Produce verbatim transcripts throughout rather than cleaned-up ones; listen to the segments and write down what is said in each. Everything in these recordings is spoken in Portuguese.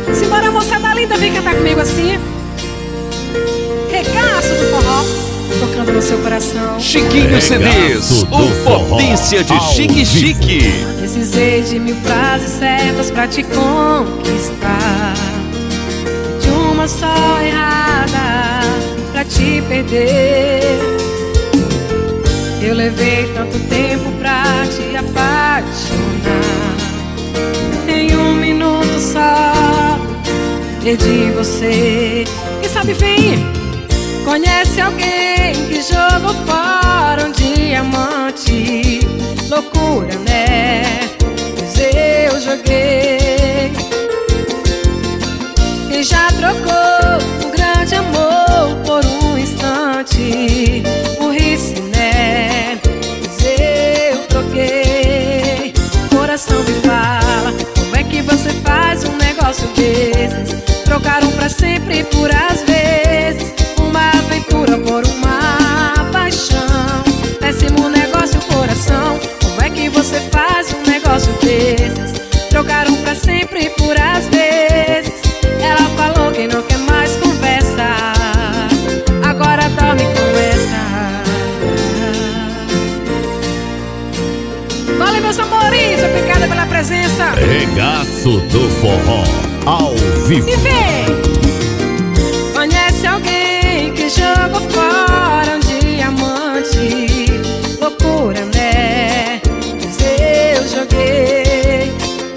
Simbora, moçada linda, vem cantar comigo assim. Regaço do forró, tocando no seu coração. Chiquinho C Ds, o potência de Chique Chique. Precisei de mil frases certas pra te conquistar, de uma só errada pra te perder. Eu levei tanto tempo pra te apaixonar, em um minuto só perdi você. Quem sabe vem, conhece alguém que jogou fora um diamante. Loucura, né? Mas eu joguei. Quem já trocou um grande amor por um instante? Burrice, né? Mas eu troquei. Coração me fala, como é que você faz um negócio desses? Trocaram pra sempre por às vezes, uma aventura por uma paixão. Péssimo negócio, coração. Como é que você faz um negócio desses? Trocaram pra sempre por às vezes. Ela falou que não quer mais conversa, agora dorme com essa. Valeu, meus amores, obrigada pela presença. Regaço do forró, ao vivo. E vem, conhece alguém que jogou fora um diamante? Loucura, né? Mas eu joguei.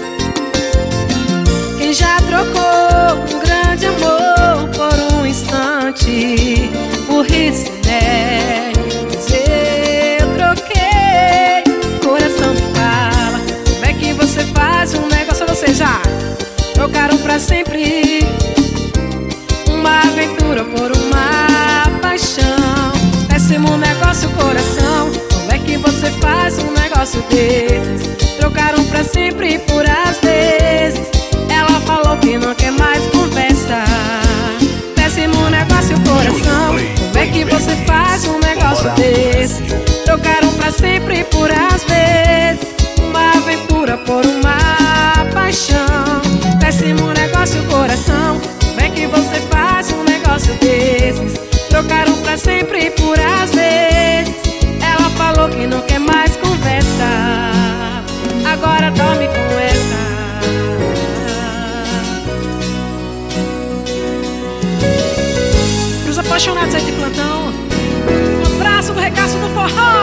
Quem já trocou um grande amor por um instante? Burrice, né? Mas eu troquei. Coração me fala, como é que você faz um negócio? Você já trocaram pra sempre, uma aventura por uma paixão. Péssimo negócio, coração. Como é que você faz um negócio desses? Trocaram pra sempre por às vezes. Ela falou que não quer mais conversa. Péssimo negócio, coração. Como é que você faz um negócio desses? Trocaram pra sempre por às vezes, uma aventura por uma paixão. Péssimo negócio, coração. Como é que você faz um negócio desses? Trocaram pra sempre por às vezes. Ela falou que não quer mais conversa, agora dorme com essa. Pros apaixonados aí de plantão, um abraço do Regaço do Forró.